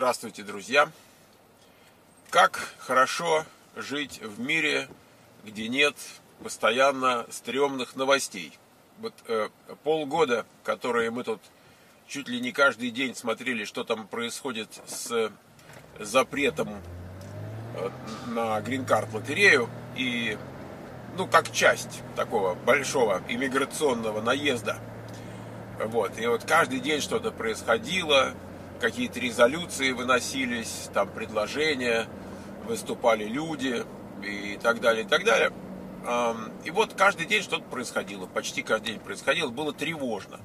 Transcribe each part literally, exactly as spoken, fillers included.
Здравствуйте, друзья! Как хорошо жить в мире, где нет постоянно стрёмных новостей. Вот э, полгода, которые мы тут чуть ли не каждый день смотрели, что там происходит с запретом э, на грин-карт лотерею, и, ну, как часть такого большого иммиграционного наезда. Вот, и вот каждый день что-то происходило, какие-то резолюции выносились, там предложения, выступали люди и так далее, и так далее. И вот каждый день что-то происходило, почти каждый день происходило, было тревожно.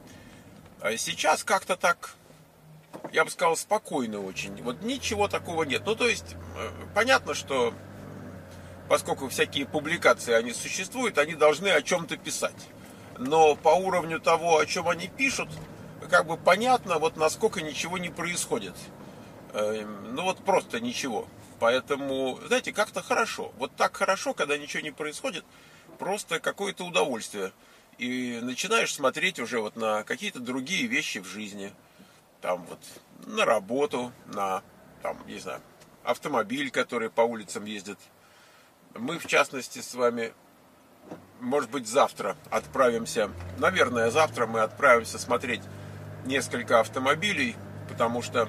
А сейчас как-то так, я бы сказал, спокойно очень. Вот ничего такого нет. Ну, то есть, понятно, что поскольку всякие публикации, они существуют, они должны о чем-то писать. Но по уровню того, о чем они пишут, как бы понятно, вот насколько ничего не происходит. Ну вот просто ничего. Поэтому, знаете, как-то хорошо. Вот так хорошо, когда ничего не происходит, просто какое-то удовольствие. И начинаешь смотреть уже вот на какие-то другие вещи в жизни. Там вот на работу, на, там, не знаю, автомобиль, который по улицам ездит. Мы, в частности, с вами, может быть, завтра отправимся, наверное, завтра мы отправимся смотреть несколько автомобилей, потому что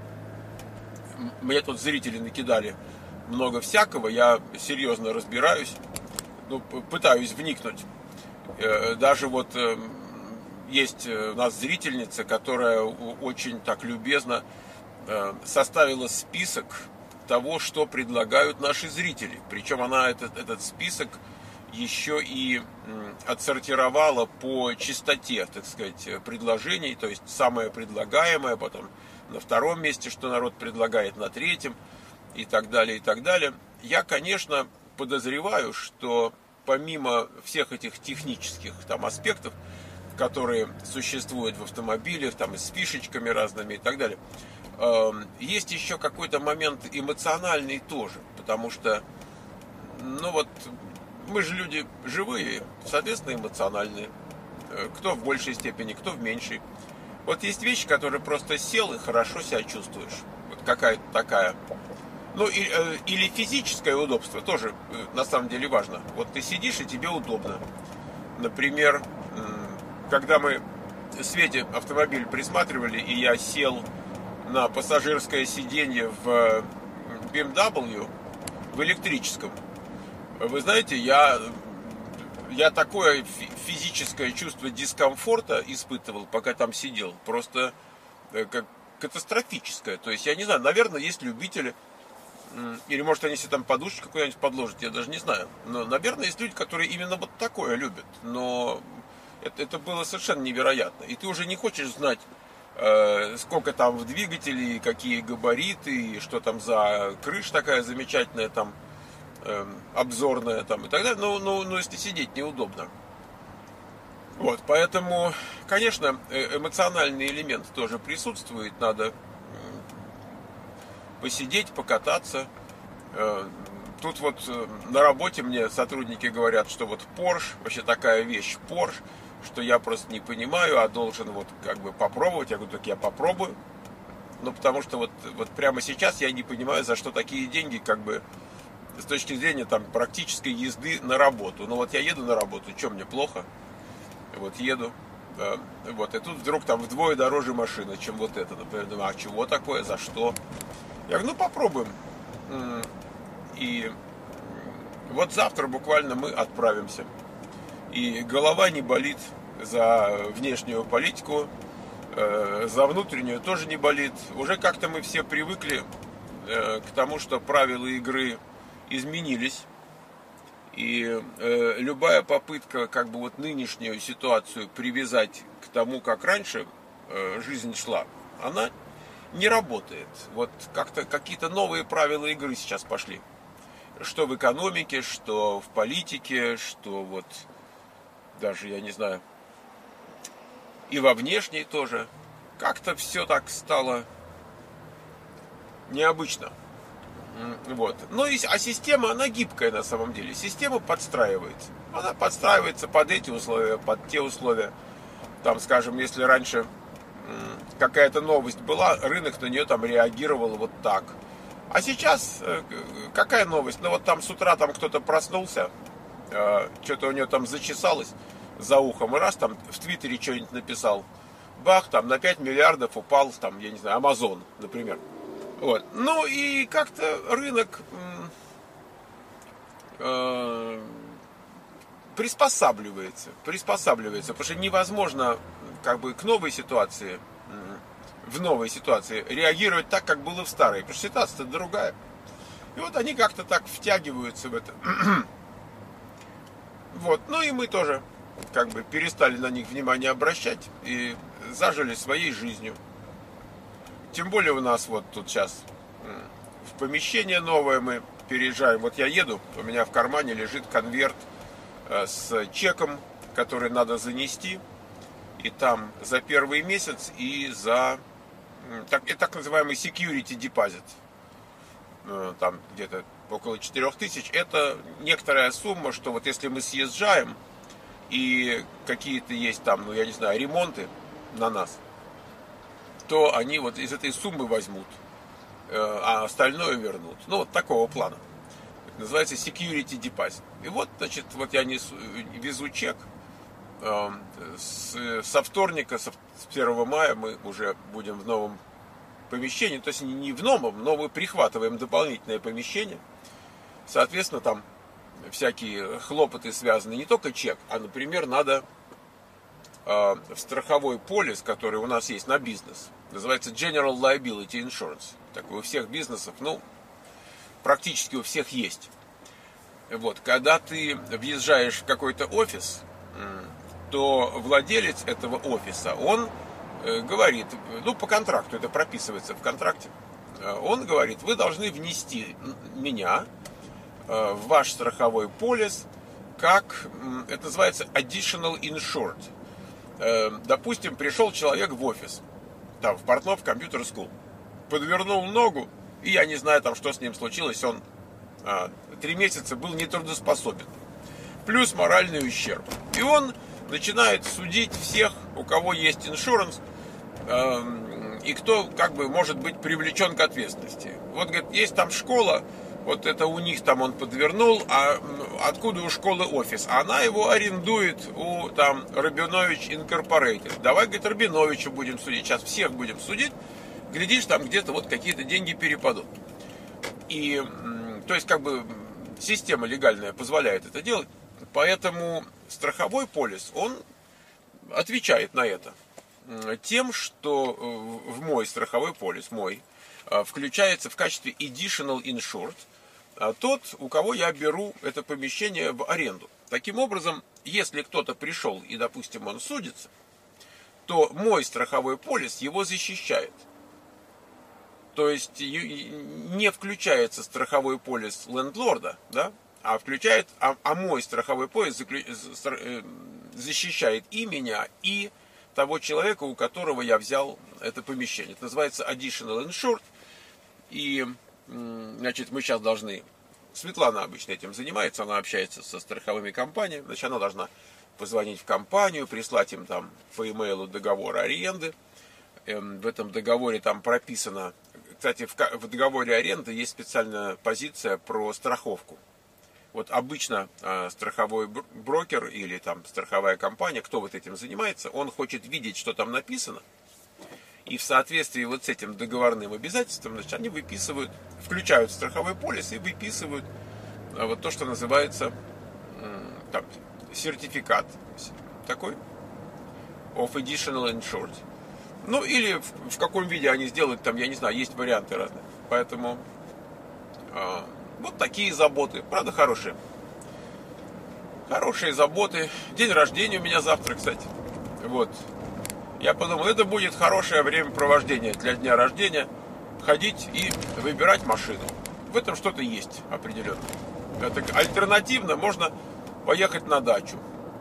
мне тут зрители накидали много всякого, я серьезно разбираюсь, ну, пытаюсь вникнуть. Даже вот есть у нас зрительница, которая очень так любезно составила список того, что предлагают наши зрители. Причем она этот, этот список еще и отсортировала по частоте, так сказать, предложений, то есть самое предлагаемое, потом на втором месте, что народ предлагает, на третьем, и так далее, и так далее. Я, конечно, подозреваю, что помимо всех этих технических там аспектов, которые существуют в автомобилях, там и с фишечками разными и так далее, есть еще какой-то момент эмоциональный тоже, потому что, ну вот, мы же люди живые, соответственно, эмоциональные. Кто в большей степени, кто в меньшей. Вот есть вещи, которые просто сел и хорошо себя чувствуешь. Вот какая-то такая. Ну, и, или физическое удобство тоже на самом деле важно. Вот ты сидишь, и тебе удобно. Например, когда мы Свете автомобиль присматривали, и я сел на пассажирское сиденье в би эм дабл ю, в электрическом, вы знаете, я, я такое физическое чувство дискомфорта испытывал, пока там сидел. Просто как катастрофическое. То есть, я не знаю, наверное, есть любители, или может они себе там подушечку какую-нибудь подложат, я даже не знаю. Но, наверное, есть люди, которые именно вот такое любят. Но это, это было совершенно невероятно. И ты уже не хочешь знать, э, сколько там в двигателе, какие габариты, и что там за крыша такая замечательная там, обзорная там и так далее, но, но, но если сидеть неудобно. Вот, поэтому, конечно, эмоциональный элемент тоже присутствует, надо посидеть, покататься. Тут вот на работе мне сотрудники говорят, что вот Porsche, вообще такая вещь Porsche, что я просто не понимаю, а должен вот как бы попробовать. Я говорю, так я попробую. Ну, потому что вот, вот прямо сейчас я не понимаю, за что такие деньги, как бы, с точки зрения там практической езды на работу. Ну вот я еду на работу, что мне плохо? Вот еду, да, вот, и тут вдруг там вдвое дороже машина, чем вот это, например. Думаю, а чего такое, за что? Я говорю, ну попробуем. И вот завтра буквально мы отправимся. И голова не болит за внешнюю политику, за внутреннюю тоже не болит. Уже как-то мы все привыкли к тому, что правила игры изменились, и э, любая попытка как бы вот нынешнюю ситуацию привязать к тому, как раньше э, жизнь шла, она не работает. Вот как-то какие-то новые правила игры сейчас пошли, что в экономике, что в политике, что вот даже, я не знаю, и во внешней тоже. Как-то все так стало необычно. Вот. Ну, и, а система, она гибкая на самом деле. Система подстраивается. Она подстраивается под эти условия, под те условия. Там, скажем, если раньше какая-то новость была, рынок на нее там реагировал вот так. А сейчас какая новость? Ну вот там с утра там кто-то проснулся, что-то у него там зачесалось за ухом, и раз там в Твиттере что-нибудь написал, бах, там на пять миллиардов упал, там, я не знаю, Амазон, например. Вот. Ну и как-то рынок э, приспосабливается, приспосабливается, потому что невозможно как бы к новой ситуации, в новой ситуации реагировать так, как было в старой, потому что ситуация другая. И вот они как-то так втягиваются в это. Вот. Ну и мы тоже как бы перестали на них внимание обращать и зажили своей жизнью. Тем более у нас вот тут сейчас в помещение новое мы переезжаем. Вот я еду, у меня в кармане лежит конверт с чеком, который надо занести. И там за первый месяц и за так, так называемый security deposit. Там где-то около четырех тысяч. Это некоторая сумма, что вот если мы съезжаем и какие-то есть там, ну я не знаю, ремонты на нас, то они вот из этой суммы возьмут, а остальное вернут. Ну вот такого плана. Это называется security deposit. И вот, значит, вот я несу, везу чек. С, со вторника, с первого мая мы уже будем в новом помещении. То есть не в новом, но мы прихватываем дополнительное помещение. Соответственно, там всякие хлопоты связаны не только чек, а, например, надо э, страховой полис, который у нас есть на бизнес, называется General Liability Insurance. Такой у всех бизнесов, ну, практически у всех есть. Вот, когда ты въезжаешь в какой-то офис, то владелец этого офиса, он э, говорит, ну, по контракту, это прописывается в контракте, э, он говорит, вы должны внести меня в ваш страховой полис, как, это называется additional insured. Допустим, пришел человек в офис, там, в Портнов Computer School, подвернул ногу, и я не знаю, там, что с ним случилось, он а, три месяца был нетрудоспособен. Плюс моральный ущерб. И он начинает судить всех, у кого есть иншуранс, э, и кто, как бы, может быть привлечен к ответственности. Вот, говорит, есть там школа, вот это у них там он подвернул, а откуда у школы офис? Она его арендует у там Рабинович Инкорпорейтед. Давай, говорит, Рабиновича будем судить. Сейчас всех будем судить. Глядишь, там где-то вот какие-то деньги перепадут. И, то есть, как бы, система легальная позволяет это делать. Поэтому страховой полис, он отвечает на это тем, что в мой страховой полис, мой, включается в качестве additional insured тот, у кого я беру это помещение в аренду. Таким образом, если кто-то пришел и, допустим, он судится, то мой страховой полис его защищает. То есть не включается страховой полис лендлорда, да, а включает, а, а мой страховой полис защищает и меня, и того человека, у которого я взял это помещение. Это называется additional insured. И, значит, мы сейчас должны... Светлана обычно этим занимается, она общается со страховыми компаниями. Значит, она должна позвонить в компанию, прислать им там по имейлу договор аренды. В этом договоре там прописано... Кстати, в договоре аренды есть специальная позиция про страховку. Вот обычно страховой брокер или там страховая компания, кто вот этим занимается, он хочет видеть, что там написано. И в соответствии вот с этим договорным обязательством, значит, они выписывают, включают страховой полис и выписывают вот то, что называется там, сертификат такой of additional insured. Ну или в, в каком виде они сделают, там, я не знаю, есть варианты разные. Поэтому э, вот такие заботы, правда, хорошие. Хорошие заботы. День рождения у меня завтра, кстати. Вот. Я подумал, это будет хорошее времяпровождение для дня рождения. Ходить и выбирать машину. В этом что-то есть определенно. Это альтернативно можно поехать на дачу.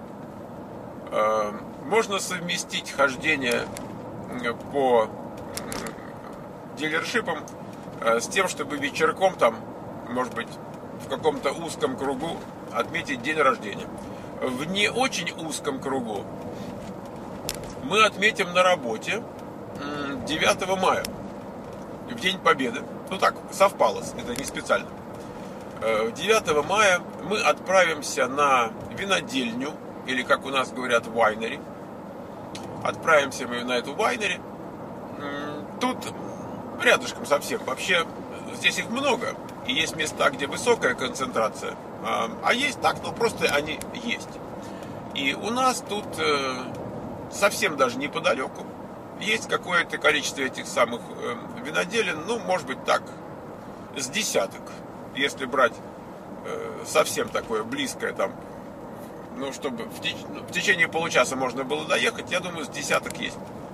Можно совместить хождение по дилершипам с тем, чтобы вечерком там, может быть, в каком-то узком кругу отметить день рождения. В не очень узком кругу мы отметим на работе девятого мая, в День Победы, ну так совпало, это не специально, девятого мая мы отправимся на винодельню, или как у нас говорят, вайнери. Отправимся мы на эту вайнери. Тут рядышком совсем. Вообще здесь их много. И есть места, где высокая концентрация. А есть так, ну просто они есть. И у нас тут совсем даже неподалеку есть какое-то количество этих самых виноделин. Ну, может быть, так, с десяток. Если брать совсем такое близкое там, ну, чтобы в, теч... в течение получаса можно было доехать, я думаю, с десяток есть.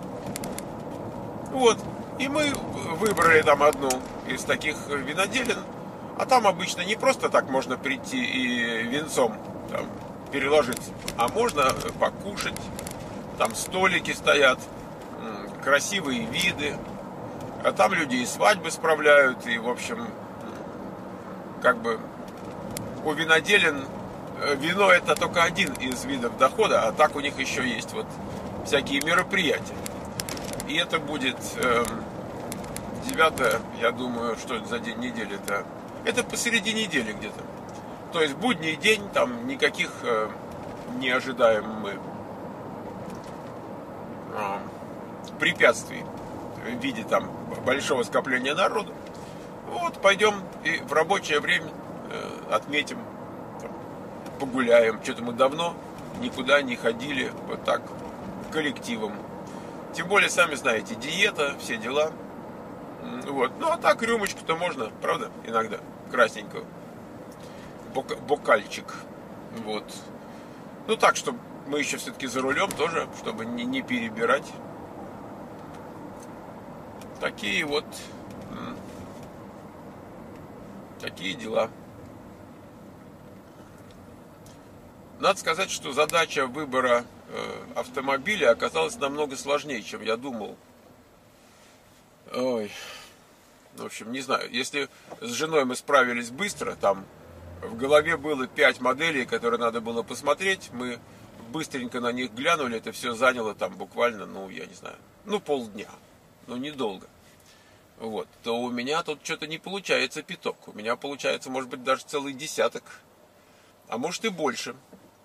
Вот. И мы выбрали там одну из таких виноделин. А там обычно не просто так можно прийти и винцом там переложиться, а можно покушать. Там столики стоят, красивые виды. А там люди и свадьбы справляют. И, в общем, как бы у виноделин вино это только один из видов дохода, а так у них еще есть вот всякие мероприятия. И это будет э, девятое, я думаю, что это за день недели-то. Это посреди недели где-то. То есть будний день, там никаких э, не ожидаем мы э, препятствий в виде там большого скопления народу. Вот пойдем и в рабочее время э, отметим, погуляем. Что-то мы давно никуда не ходили вот так коллективом. Тем более, сами знаете, диета, все дела. Вот. Ну, а так рюмочку-то можно, правда, иногда, красненькую. Бок- бокальчик. Вот. Ну, так, чтобы мы еще все-таки за рулем тоже, чтобы не, не перебирать. Такие вот такие дела. Надо сказать, что задача выбора э, автомобиля оказалась намного сложнее, чем я думал. Ой. В общем, не знаю. Если с женой мы справились быстро, там в голове было пять моделей, которые надо было посмотреть. Мы быстренько на них глянули. Это все заняло там буквально, ну, я не знаю, ну, полдня. Ну, недолго. Вот. То у меня тут что-то не получается пяток. У меня получается, может быть, даже целый десяток. А может и больше.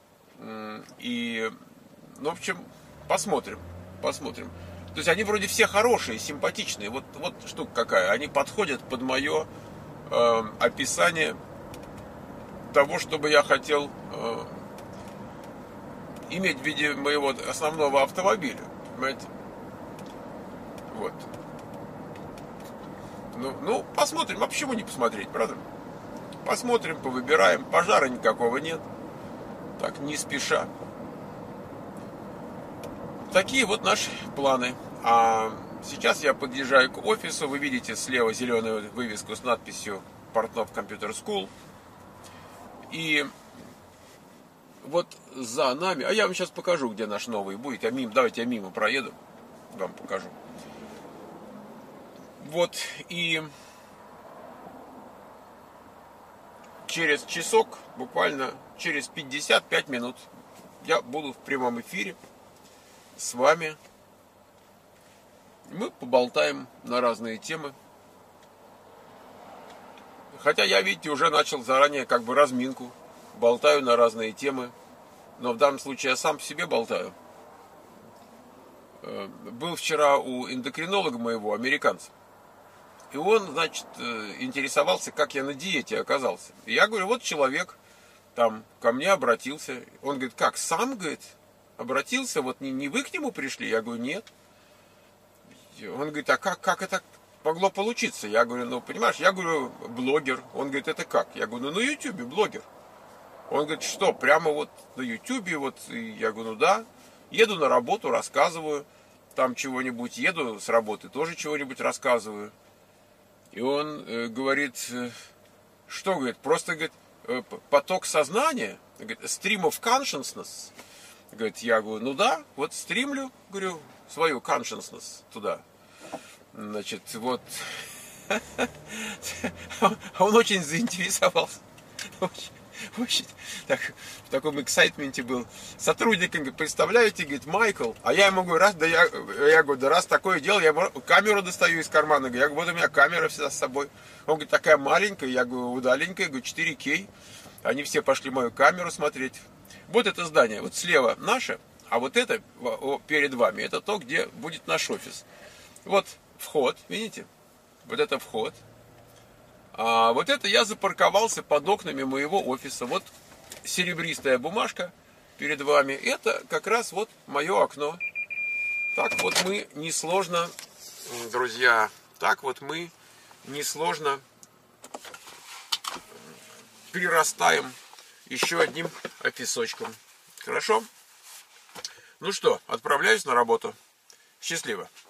И, ну, в общем, посмотрим, посмотрим. То есть они вроде все хорошие, симпатичные. Вот, вот штука какая. Они подходят под мое э, описание того, что бы я хотел э, иметь в виде моего основного автомобиля. Понимаете? Вот. Ну, ну, посмотрим. А почему не посмотреть, правда? Посмотрим, повыбираем. Пожара никакого нет. Так, не спеша. Такие вот наши планы. А сейчас я подъезжаю к офису. Вы видите слева зеленую вывеску с надписью Портнов Computer School. И вот за нами... А я вам сейчас покажу, где наш новый будет. Я мимо, давайте я мимо проеду. Вам покажу. Вот. И через часок, буквально через пятьдесят пять минут, я буду в прямом эфире с вами. Мы поболтаем на разные темы. Хотя я, видите, уже начал заранее как бы разминку. Болтаю на разные темы. Но в данном случае я сам по себе болтаю. Был вчера у эндокринолога моего, американца. И он, значит, интересовался, как я на диете оказался. И я говорю, вот человек там ко мне обратился. Он говорит, как, сам, говорит, обратился? Вот не, не вы к нему пришли? Я говорю, нет. Он говорит, а как, как это могло получиться? Я говорю, ну, понимаешь, я говорю, блогер. Он говорит, это как? Я говорю, ну, на ютубе блогер. Он говорит, что, прямо вот на ютубе? Вот, и я говорю, ну, да. Еду на работу, рассказываю там чего-нибудь. Еду с работы, тоже чего-нибудь рассказываю. И он э, говорит, э, что, говорит, просто, говорит, э, поток сознания, говорит, stream of consciousness. Говорит, я говорю, ну да, вот стримлю, говорю, свою consciousness туда. Значит, вот. Он очень заинтересовался. Очень так, в таком эксайтменте был. Сотрудник, говорит, представляете, говорит, Майкл, а я ему говорю, раз, да я, я говорю, да раз такое дело, я камеру достаю из кармана, я говорю, вот у меня камера всегда с собой. Он говорит, такая маленькая, я говорю, удаленькая, говорю, четыре кей. Они все пошли мою камеру смотреть. Вот это здание, вот слева наше, а вот это перед вами, это то, где будет наш офис. Вот вход, видите? Вот это вход. А вот это я запарковался под окнами моего офиса. Вот серебристая бумажка перед вами. Это как раз вот мое окно. Так вот мы несложно, друзья, так вот мы несложно прирастаем еще одним офисочком. Хорошо? Ну что, отправляюсь на работу. Счастливо.